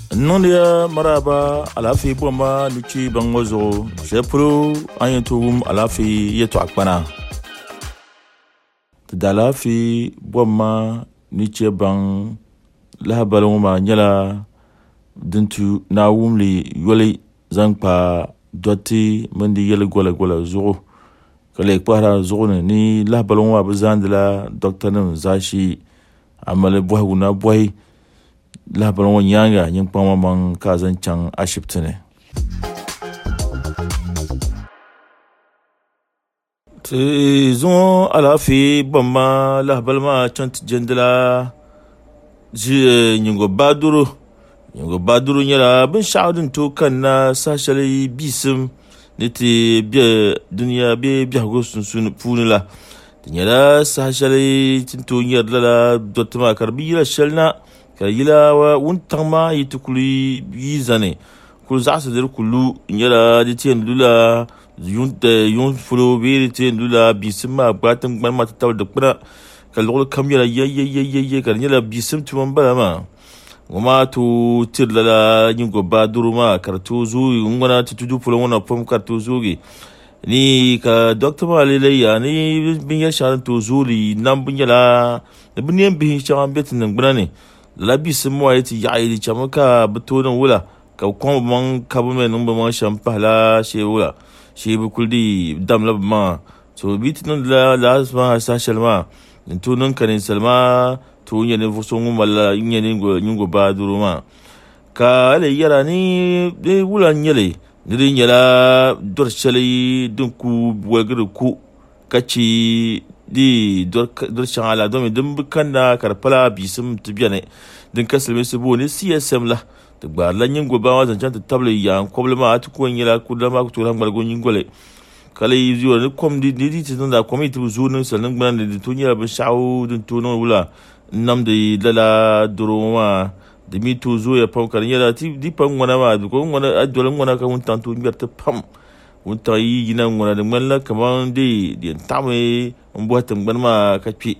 Non dia maraba alafi bomba nuchi bangwazo shepro ayentum alafi yeto akpana dalafi bomba nuchi bang lahabaloma nyala dintu na wumli yole zangpa doti mandi yele gola zuru kale kwara zuru ni lahabaloma bazandla doctor nan zashi amale bohuna boy labarin wani yanga yin kwamaman kazancan ashibiti ne. Ti zuwa alafi bamma labarin ma can ti jandala ji yingo baduru nyala bin sha'adun to kan na sashali bisim ne ti biya duniya biya gosun sun funila. Nyala sashali tinto nyala dotama karbi yila shalna kayila wa wuntama yitukuli yizane kul zasa der kullu nyala ditien lula yun fulo be ditien lula bisima batam gban mata taw de kuna kalol kamyala ye kan nyala bisim tuman balama ngoma to tirlala nyingo baduruma kartu zu ngona tutu fulo ngona pom kartu zugi ni ka doctor malele ya ni bin ya sharan to zuri nan bin yala bin bin sharan betin nan gbanane labi simo ayati yaidi chamaka betonan wula ka kon man kabu men numba man shampala she wula she bukuldi dam lab ma so bitun la asma sa shalma to nan kanin salma to nyane fusongu mala nyane nyungo baduru ma ka ale yara ni de wula nyele de nyala dor chali dunku wagru ku kachi di dor chala do mi dum kanda karpala bisim tibiane din kasalme sebo ne CSM la to gba la nyingo ba wa zanjan ta table ya problema atu ko nyila ku da ma ku to rangal go nyingole kala yizo ne kom di tin da komi tu zunu sanan gban de to nyila ba shawo din to no wula nam de lala duroma de mi to zo ya pam kan nyila ti di pam ngona ma ko ngona adol ngona ka un tantu ngerta pam un tayi gina ngona de malla kaman de tame mbuatam gban ma kapi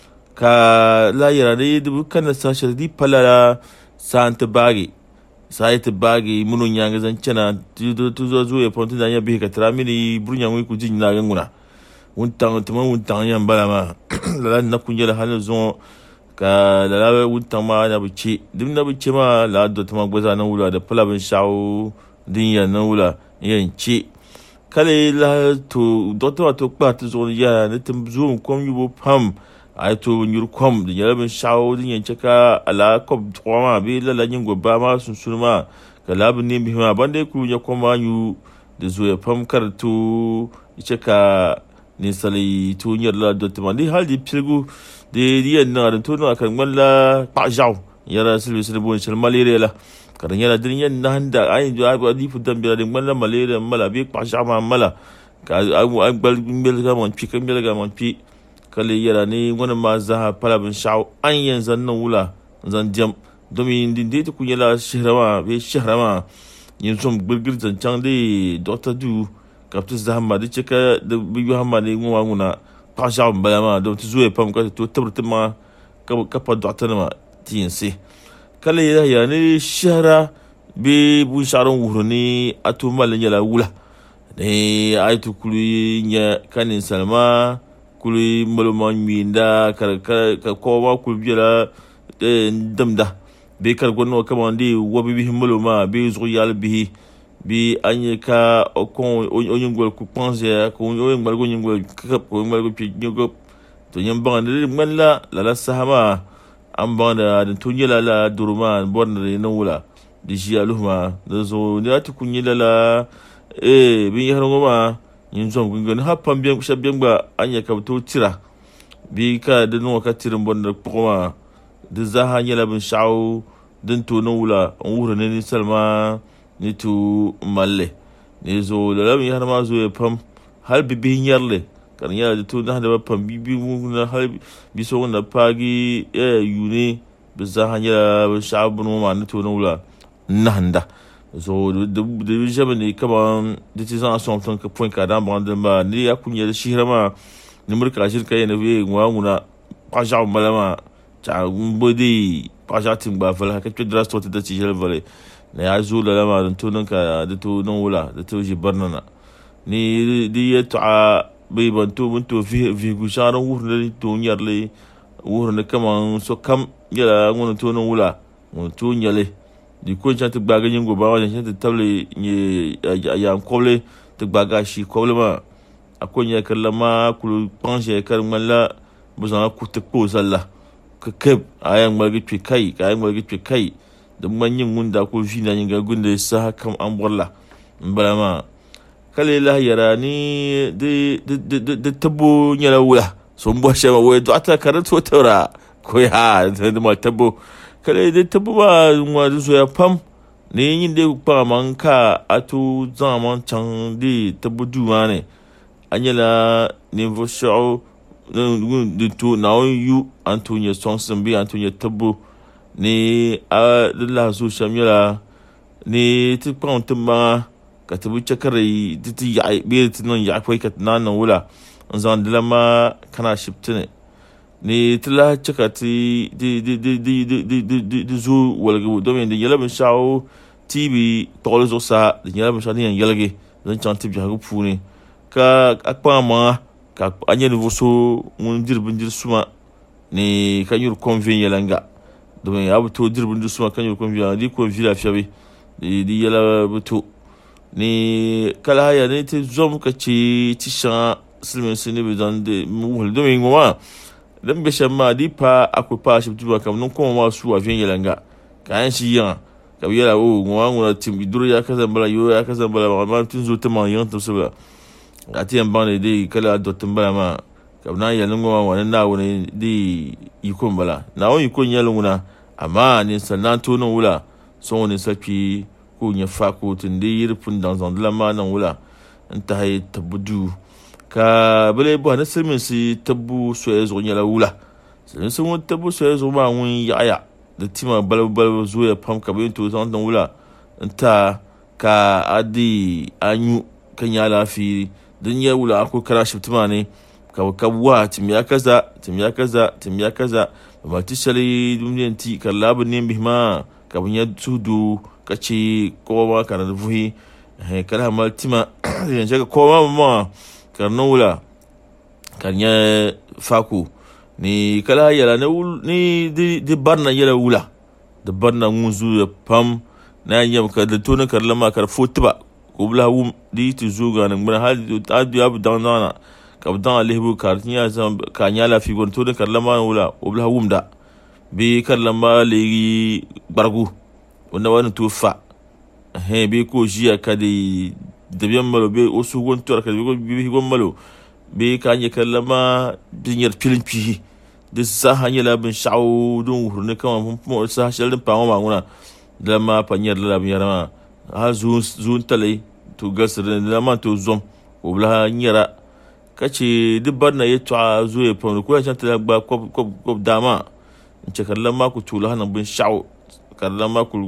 ka la yara de kana sashal di palala santa bagi saite bagi munu nyanga zancana tu zo ya ponti da ya bi ka tramini brunya ngui ku jin na nguna untang yan bala ma la na kunja la halu zo ka la untang ma na bici dim na bici ma la do tama gwaza na wula da palabin shawo din ya na wula yan ci kale la to doctor to pa to zo ya ne tum zo kom yubo pam ay to nyur kom de yalben shawo din yanke ka ala kob twama be la nyingo ba ma sunsunma kala bin bi ma bande ku nya koma yu de zo ya pam kartu ice ka ni sali to nyar la do tmandi haldi pilgu de diyan na to no kan walla pa jaw yara silbi bon shal malaria la karan yara din yan na handa ay jo ay di fudan bi de walla malaria mala bi pa jaw ma mala ka ay bal bel ga mon pi kan bel ga mon pi kale yara ne wani ma zaha palabin sha'o an yanzu nan wula zan jam domin dinde ta kunya la shahrama yin son girgir zancan da dr du kafin zaha ma da cika da biyu hama ne gwa wuna pa sha'o bala ma don ta zuwa fam ka to tabbatar ma kafa dr ma tiyin sai kale yara ne shahra be bu sharon wuro ne ato malin yala wula ne aitu kulu nya kanin salma kuli maluma minda ka kowa kulbira damda be kar gonno kama ndi wobi bi maluma be zuyal bi anye ka okon onyingol ku pense ko onyingol go nyingol kap ko onyingol pi nyugo to nyamba ndi malla la sahama ambanda to nyela la duruma bonne no wula di jialuhma da zo ni atu kunyela la bi yarngoma yin zon gungun hapan biyan kushabbiyan ba anya kabto tira bi ka da no ka tirin bondar kuma da zaha nyala bin shawo din to no wula on wura ne ni salma ni to malle ne zo da labin har ma zo ya fam har bi yarle kan ya da to da ba fam bi na har bi so na pagi yune bi zaha nyala bin shawo bin ma ni to no wula nahanda so de jabani kama de tizan son ton ka point ka dan bande ma ni ya kunya da shirama ni murka shirka yana we ngwa nguna kwa jaw malama cha mbodi pajatin ba fala ka kidra sto ta ci jel vale na ya zo la ma dan to nan ka da to nan wula da to ji barnana ni di ya ta bai ban to mun to fi gusharan wurin to nyarle wurin kaman so kam yala ngun to nan wula ngun to nyale di ko chanta gbaga nyingo ba wa chanta table ni ya koble to gbaga shi koble ma akonya kallama kulu panche kar mala buzan ku te ko salla ka keb ayan malgi twi kai ayan malgi twi kai da manyin gunda ko fina yin ga gunda sa kam an borla mbalama kale la yara ni de tabo nyala wula so mbo shema we do ata karato tora ko ya da ma tabo kale de tabo ba wa so ya pam ni yin de pa man ka atu zaman chan di tabo duwa ne anyala niveau show de to now you Antonio Sonson bi Antonio tabo ni a la so shamila ni ti pa ontuma ka tabu chakare ti ya be ti non ya kai ka nan wula zan dilama kana shiptine ni tila chakati di zu walga do men de yala bin shawo tv tolo zo sa de yala bin shani yan yalage zan chanti bi hagu puni ka akpa ma ka anya ni voso mun dirbin dir suma ni kanyur convene yalanga do men abu to dirbin dir suma kanyur convene di convene afiabe di yala buto ni kala ya ne te zom ka ci shan silmin sini bi dan de mu do men ngoma dan be shamma di pa akopa shi tuba kam non ko ma su afian yalanga kan shi yan ka yala o ngwa tim iduro ya kaza bala yo ya kaza bala ma tun zo ta man yan to saba ati yan ban de kala do tambala ma ka na ya ngwa wa na woni di yikon bala na won yikon yalunguna amma ni sanan to non wula so ni sapi ko nya fa ko tun de yirfun dan zan la ma nan wula anta hay tabudu ka bale bo na silmin si tabu so ya zo nyala wula silmin sun tabu so ya zo ma won ya da tima balbal zo ya pam ka bin to zan dan wula anta ka adi anyu kan ya lafi dan ya wula ko kara shi tuma ne ka wa tim ya kaza ba ti shali duniyan ti kallabu ne bihma ka bin ya tudu kace kowa kana da fuhi kala mal tima yanzu ka kowa ma karno wula kanya faku ni kala yala ni di barna yala wula da barna ngunzu ya pam na yam ka da tona karlama kar fotiba ko bla wum di tu zuga nan mun hal adu abu dana ka dan alhibu kartinya zam kanya la fi gon tona karlama wula o bla wum da bi karlama legi bargu wani tufa be ko jiya ka da biyan malo be osu gon tor ka bi gon malo be ka nya kallama dinyar filin fihi da sa hanya labin sha'u don hurne kama mun sa shalin pa ma nguna da ma panyar labin yarama ha zun talai to gasrin da ma to zom obla nyara kace dubbar na yato zo ya fa ko ya tanta ba ko dama in ce kallama ku tula hanan bin sha'u kallama ku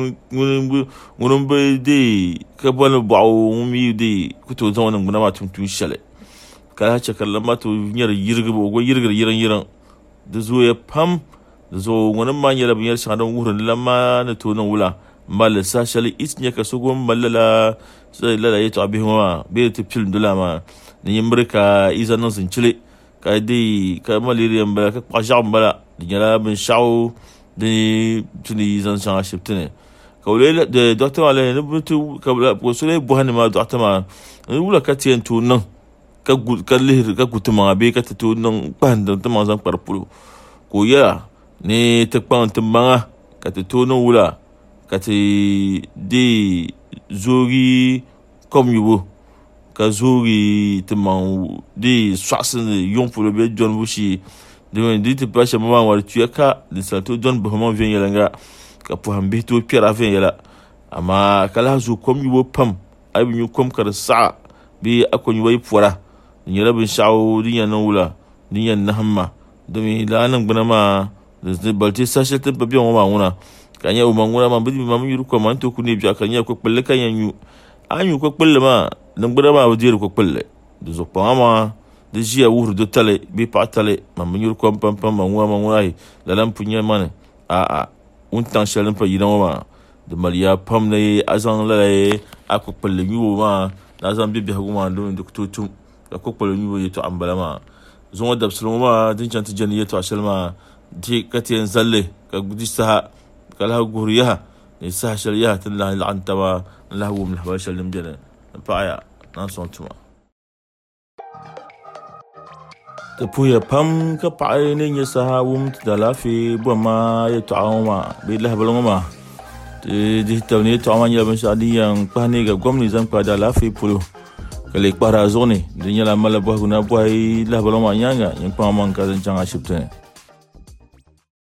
wunun bai dai ka bani ba'o mi dai ku to zan wannan guna ma tun shale ka ce kallama to yar yirga go yirgar yiran da zo ya pam da zo wannan ma yar bin yar shadan wurin lamma na to nan wula mal sa shale isnya ka so gon mallala sai lala yato abi ma bai ta film dula ma ni yimbrika izanan sun cile ka dai ka maliriyan bala ka kwashan bala dinyala bin sha'u de tuni zan san ashiptene kawle de doctor ale ne butu kabla ko sole buhani ma doctor ma wula katien tu nan ka lihir ka gutuma be ka tu nan ban da ma zan parpulo ko ya ne ta kwan tumanga ka tu nan wula ka ti de zogi comme yubo ka zogi tumang de swasin yon pour le be John Bushi de dit pas chez moi war tu ka de santo don bohman vient yalanga ka po hambe to pira vient yala ama kala zu kom yubo pam abi nyu kom kar sa bi akon wai pora ni rabin sha'u dinya nan wula dinya nahamma do mi lanan guna ma de balti sachet te babi on ma nguna kanya o manguna ma bidi ma yuru ko man to kuni bi akanya ko pelle kanya nyu anyu ko pelle ma nan guna ma wajir ko pelle de zo pa ma di ʒiya wuhuri do tali bee paɣa tali man bi nyuri kom pam man ŋuna la lan pu nyɛ mani wuntaŋ shɛli din pa yina ŋɔ maa di mali yaa pam ni a zaŋ lala a kpukpalli nyubo maa na a zaŋ be biɛhigu maa di ku tooi tum ka kpukpalli nyubo yɛltɔɣa n bala maa zuŋɔ dabisili ŋɔ maa din chɛŋ ti jɛni yɛltɔɣa shɛli maa ka ti yɛn zalli ka di saha ka lahi guhuri yaha ni saha shɛli yaha ti lahi laɣam taba n lahi wum lahabali shɛli din biɛni ni paɣaya na sɔŋ tuma ti puhiya pam ka paɣa ni nyɛ saha wum ti da laafee bɔma yɛltɔɣa ŋɔ maa bee lahabali ŋɔ maa ti dihi tabi ni yɛltɔɣa maa nyɛla binshaɣu din yɛn kpahi neega gom ni zaŋ kpahi da laafee polo ka lee kpahiri a zuɣu ni di nyɛla mali bɔhigu na bɔhi lahabali ŋɔ maa nyaanga yɛn kpaŋa maŋ ka zaŋ chaŋ ashibiti ni